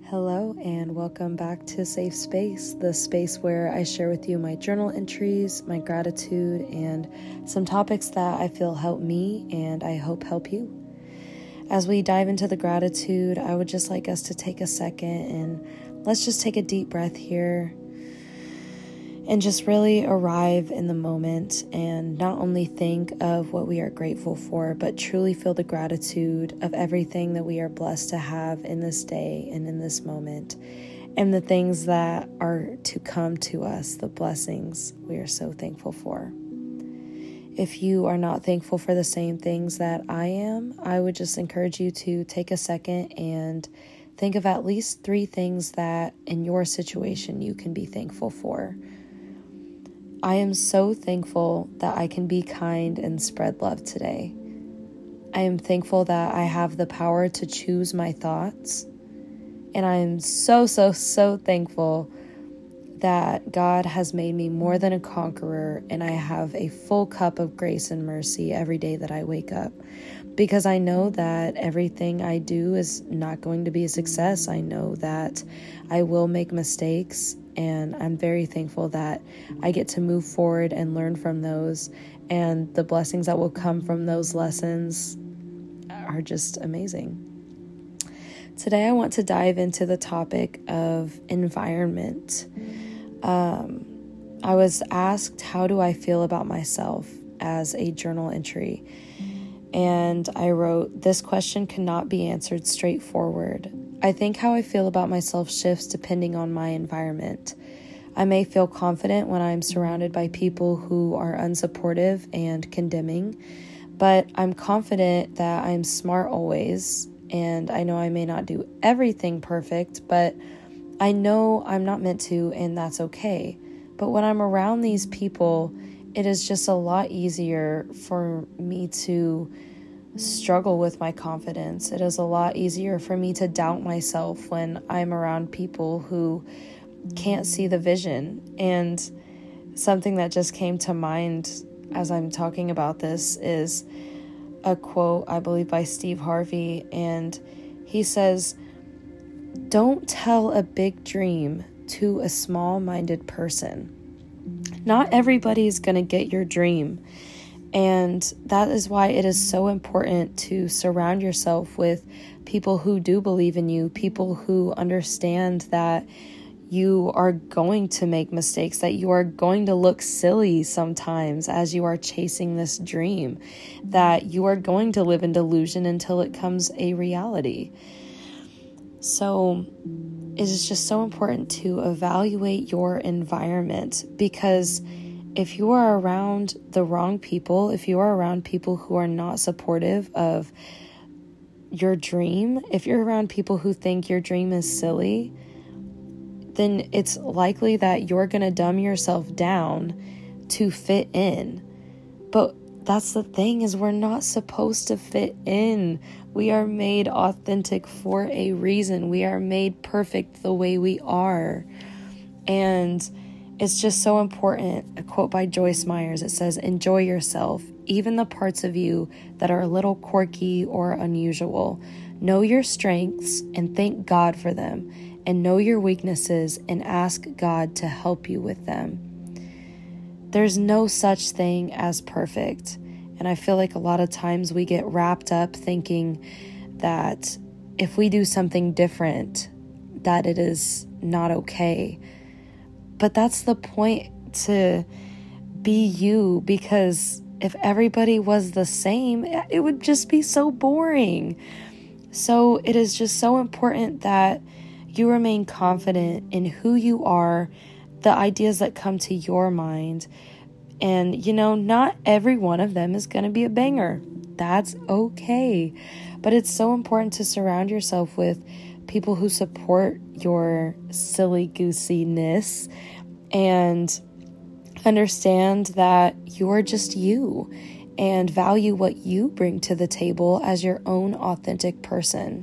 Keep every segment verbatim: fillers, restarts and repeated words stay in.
Hello and welcome back to Safe Space, the space where I share with you my journal entries, my gratitude, and some topics that I feel help me and I hope help you. As we dive into the gratitude, I would just like us to take a second and let's just take a deep breath here and just really arrive in the moment and not only think of what we are grateful for, but truly feel the gratitude of everything that we are blessed to have in this day and in this moment, and the things that are to come to us, the blessings we are so thankful for. If you are not thankful for the same things that I am, I would just encourage you to take a second and think of at least three things that in your situation you can be thankful for. I am so thankful that I can be kind and spread love today. I am thankful that I have the power to choose my thoughts. And I am so, so, so thankful that God has made me more than a conqueror, and I have a full cup of grace and mercy every day that I wake up. Because I know that everything I do is not going to be a success. I know that I will make mistakes, and I'm very thankful that I get to move forward and learn from those, and the blessings that will come from those lessons are just amazing. Today I want to dive into the topic of environment. Um, I was asked, how do I feel about myself as a journal entry? And I wrote, this question cannot be answered straightforward. I think how I feel about myself shifts depending on my environment. I may feel confident when I'm surrounded by people who are unsupportive and condemning, but I'm confident that I'm smart always, and I know I may not do everything perfect, but I know I'm not meant to, and that's okay. But when I'm around these people, it is just a lot easier for me to struggle with my confidence. It is a lot easier for me to doubt myself when I'm around people who can't see the vision. And something that just came to mind as I'm talking about this is a quote, I believe, by Steve Harvey. And he says, "Don't tell a big dream to a small-minded person." Not everybody is going to get your dream. And that is why it is so important to surround yourself with people who do believe in you, people who understand that you are going to make mistakes, that you are going to look silly sometimes as you are chasing this dream, that you are going to live in delusion until it comes a reality. So it is just so important to evaluate your environment, because if you are around the wrong people, if you are around people who are not supportive of your dream, if you're around people who think your dream is silly, then it's likely that you're going to dumb yourself down to fit in. But that's the thing, is we're not supposed to fit in. We are made authentic for a reason. We are made perfect the way we are. And it's just so important. A quote by Joyce Myers, it says, "Enjoy yourself, even the parts of you that are a little quirky or unusual. Know your strengths and thank God for them, and know your weaknesses and ask God to help you with them." There's no such thing as perfect. And I feel like a lot of times we get wrapped up thinking that if we do something different, that it is not okay. But that's the point, to be you, because if everybody was the same, it would just be so boring. So it is just so important that you remain confident in who you are, the ideas that come to your mind. And, you know, not every one of them is going to be a banger. That's okay. But it's so important to surround yourself with people who support your silly goosiness and understand that you're just you and value what you bring to the table as your own authentic person.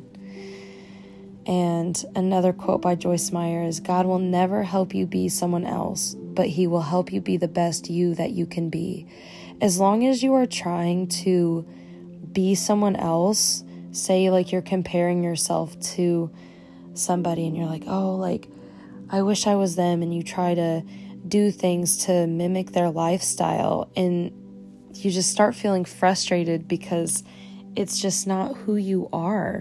And another quote by Joyce Myers, "God will never help you be someone else, but he will help you be the best you that you can be." As long as you are trying to be someone else, say like you're comparing yourself to somebody and you're like, oh, like, I wish I was them, and you try to do things to mimic their lifestyle, and you just start feeling frustrated because it's just not who you are.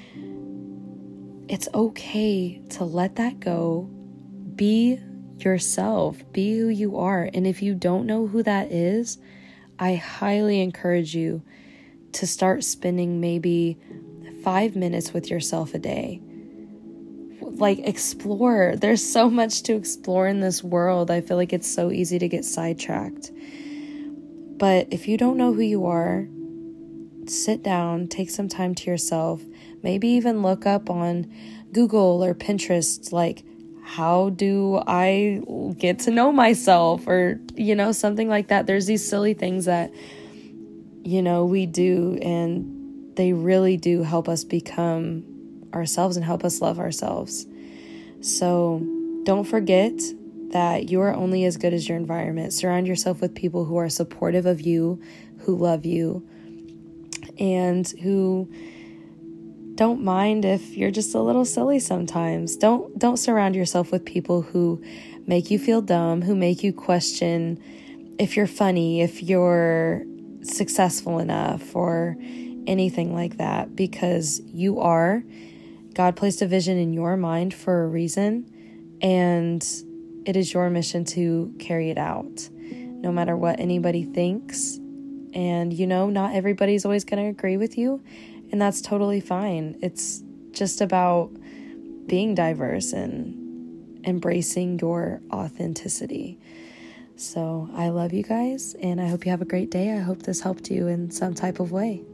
It's okay to let that go. Be yourself. Be who you are. And if you don't know who that is, I highly encourage you to start spending maybe five minutes with yourself a day. Like, explore. There's so much to explore in this world. I feel like it's so easy to get sidetracked. But if you don't know who you are, sit down, take some time to yourself. Maybe even look up on Google or Pinterest, like, how do I get to know myself? Or, you know, something like that. There's these silly things that, you know, we do, and they really do help us become ourselves and help us love ourselves. So don't forget that you are only as good as your environment. Surround yourself with people who are supportive of you, who love you, and who don't mind if you're just a little silly sometimes. Don't don't surround yourself with people who make you feel dumb, who make you question if you're funny, if you're successful enough, or anything like that, because you are. God placed a vision in your mind for a reason, and it is your mission to carry it out, no matter what anybody thinks. And, you know, not everybody's always going to agree with you, and that's totally fine. It's just about being diverse and embracing your authenticity. So I love you guys, and I hope you have a great day. I hope this helped you in some type of way.